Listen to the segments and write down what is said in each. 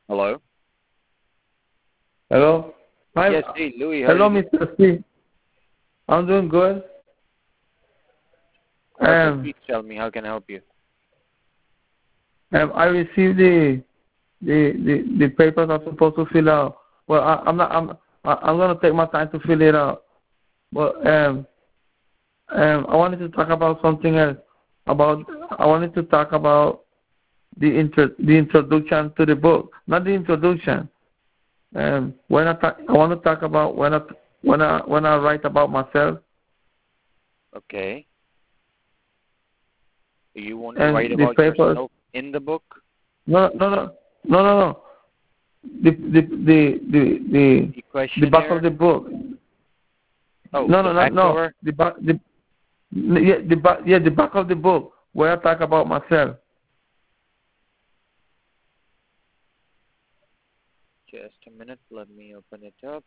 Hello? Hello? Hi. Yes, hey, Louis, how are Hello, you doing? Mr. C. I'm doing good. Perfect. Please tell me, how can I help you? I received the papers I'm supposed to fill out. Well, I'm gonna take my time to fill it out. But I wanted to talk about something else. I wanted to talk about the introduction to the book, not the introduction. I want to talk about when I write about myself. Okay. You want to write The about papers. yourself in the book? No. The back of the book. Oh, No. cover? The back of the book where I talk about myself. Just a minute, let me open it up.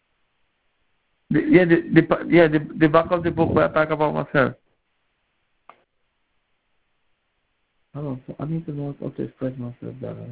The back of the book where I talk about myself. I need to know how to express myself better.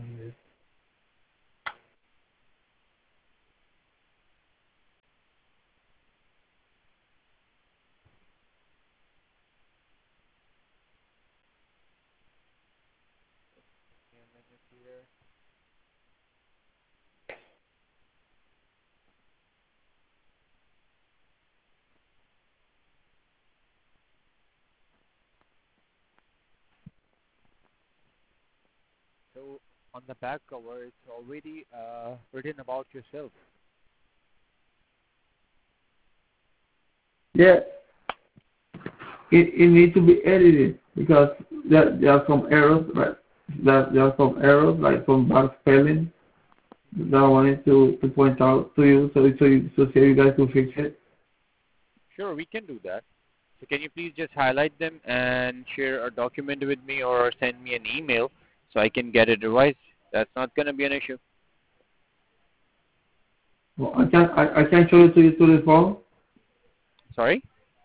So, on the back cover, it's already written about yourself. Yeah, it needs to be edited because there are some errors, right? There are some errors, like some bad spelling that I wanted to point out to you, so you guys can fix it. Sure, we can do that. So can you please just highlight them and share a document with me or send me an email so I can get it revised? That's not going to be an issue. Well, I can show it to you through the phone. Sorry?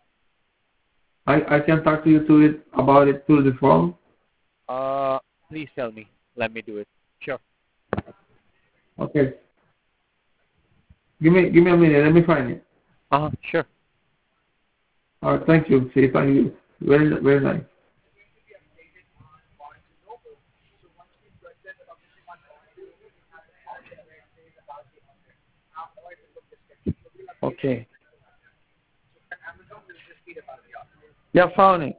I can talk to you about it through the phone. Please tell me. Let me do it. Sure. Okay. Give me a minute. Let me find it. Sure. All right. Thank you. See, thank you. Very nice. Okay. Yeah, found it.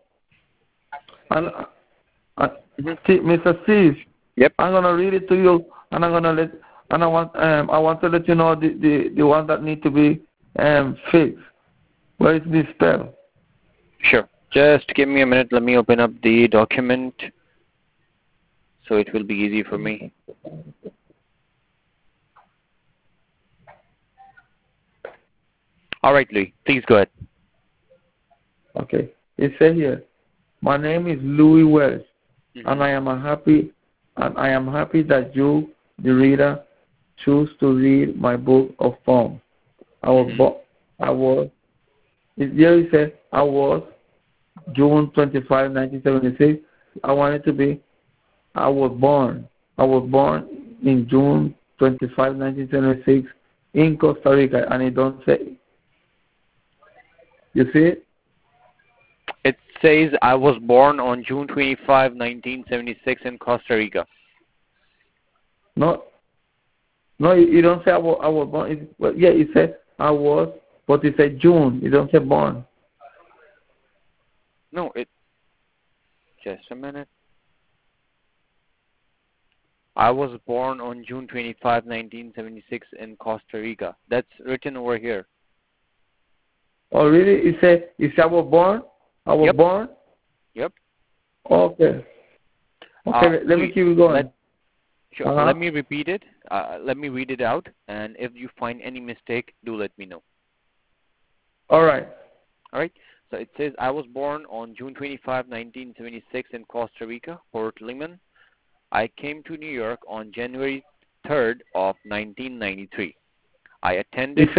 Mr. Steve. Yep. I'm gonna read it to you, and I want to let you know the one that need to be fixed. Where is this spell? Sure. Just give me a minute. Let me open up the document so it will be easy for me. All right, Louis. Please go ahead. Okay. It says here, my name is Louis Wells, and I am happy that you, the reader, choose to read my book of poems. It says I was June 25, 1976. I wanted to be. I was born in June 25, 1976 in Costa Rica, and it don't say. You see it? It says I was born on June 25, 1976 in Costa Rica. No, you don't say I was born. It says I was, but it says June. It don't say born. No, just a minute. I was born on June 25, 1976 in Costa Rica. That's written over here. Oh, really? It says I was born? I was born? Yep. Okay. Okay, let me keep going. Let me repeat it. Let me read it out, and if you find any mistake, do let me know. All right. All right. So it says I was born on June 25, 1976 in Costa Rica, Port Limon. I came to New York on January 3rd of 1993. I attended...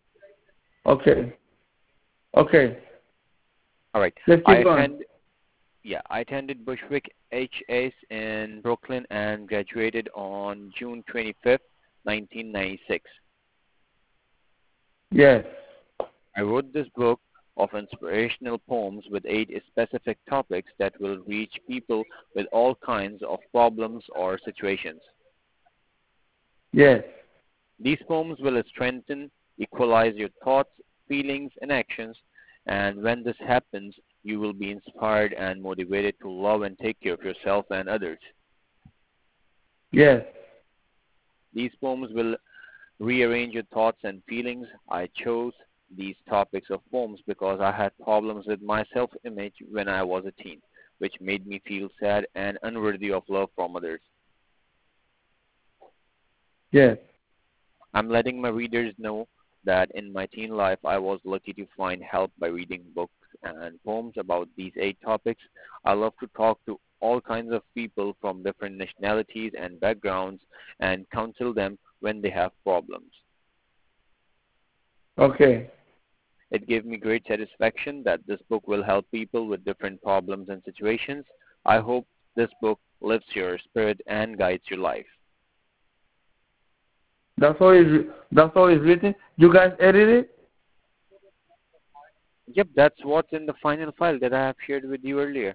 Okay. All right. Let's keep going. Yeah, I attended Bushwick HS in Brooklyn and graduated on June 25th, 1996. Yes. I wrote this book of inspirational poems with 8 specific topics that will reach people with all kinds of problems or situations. Yes. These poems will strengthen, equalize your thoughts, feelings, and actions, and when this happens, you will be inspired and motivated to love and take care of yourself and others. Yes. These poems will rearrange your thoughts and feelings. I chose these topics of poems because I had problems with my self image when I was a teen, which made me feel sad and unworthy of love from others. Yes. I'm letting my readers know that in my teen life I was lucky to find help by reading books and poems about these 8 topics. I love to talk to all kinds of people from different nationalities and backgrounds and counsel them when they have problems. Okay. It gave me great satisfaction that this book will help people with different problems and situations. I hope this book lifts your spirit and guides your life. That's all it's written. You guys edit it? Yep, that's what's in the final file that I have shared with you earlier.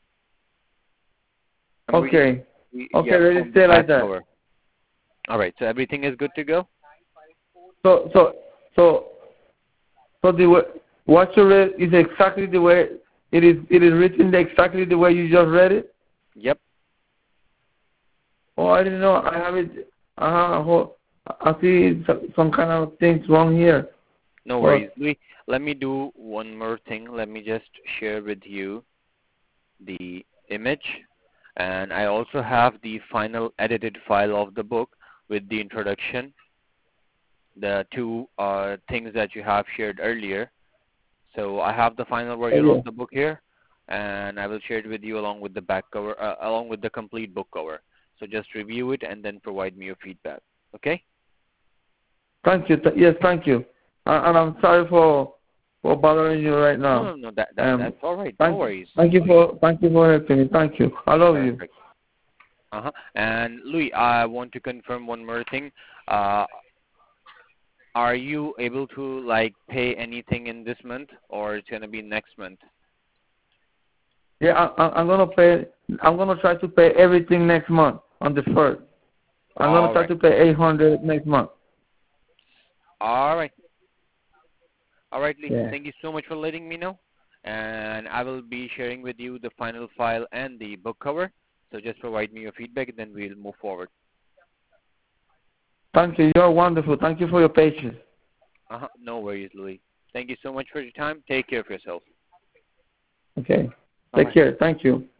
I'm Okay. reading, Okay, yeah, let from it the stay like back that. cover. All right, so everything is good to go? So the way what you read is exactly the way it is written exactly the way you just read it? Yep. Oh, I didn't know. I have it. I see some kind of things wrong here. No worries. Let me do one more thing. Let me just share with you the image. And I also have the final edited file of the book with the introduction, the 2 things that you have shared earlier. So I have the final version of the book here, and I will share it with you along with the back cover, along with the complete book cover. So just review it and then provide me your feedback. Okay? Thank you. Yes, thank you. And I'm sorry for bothering you right now. No, that's all right. No worries. Thank you for helping me. Thank you. I love you. Perfect. And Louis, I want to confirm one more thing. Are you able to pay anything in this month, or it's gonna be next month? Yeah, I'm gonna pay. I'm gonna try to pay everything next month on the 1st. I'm gonna try to pay 800 next month. All right. All right, Lee. Yeah. Thank you so much for letting me know. And I will be sharing with you the final file and the book cover. So just provide me your feedback, and then we'll move forward. Thank you. You're wonderful. Thank you for your patience. No worries, Louis. Thank you so much for your time. Take care of yourself. Okay. Bye-bye. Take care. Thank you.